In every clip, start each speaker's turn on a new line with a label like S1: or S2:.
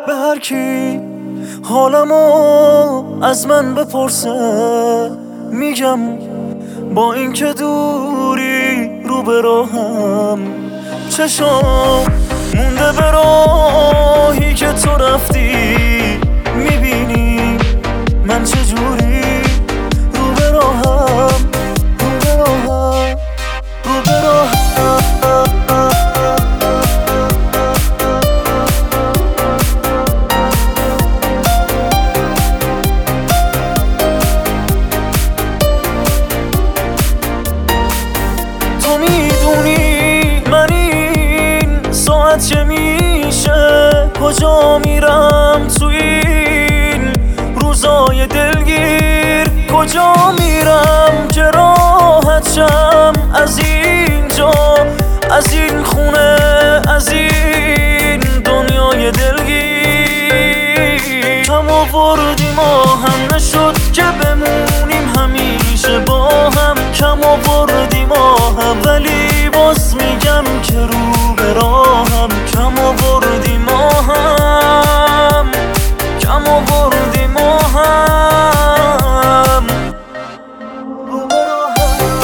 S1: به هر کی حالمو از من بپرسه میگم با اینکه دوری رو به راهم، چشام مونده به راهی که تو رفتی، میبینی من چجوری رو به راهم، رو به راهم، رو به راهم. تو میدونی من این ساعت چه میشه، کجا میرم تو این روزای دلگیر، کجا میرم که راحت شم از اینجا، از این خونه، از این دنیای دلگیر. کم آوردی ما هم نشد که بمونیم همیشه با هم، کم آوردی ما هم ولی باز میگم که رو به راهم، کم آوردی ما هم، کم آوردی ما هم، رو به راهم.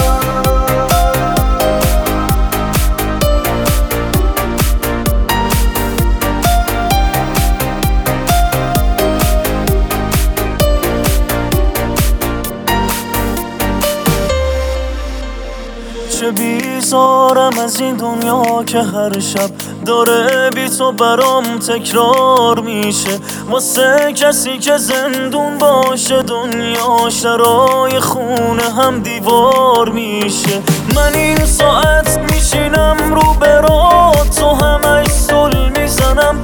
S1: چه بیزارم از این دنیا که هر شب داره بی تو برام تکرار میشه، واسه کسی که زندون باشه دنیاش درای خونه هم دیوار میشه. من این ساعت میشینم رو به راه، تو همش سل میزنم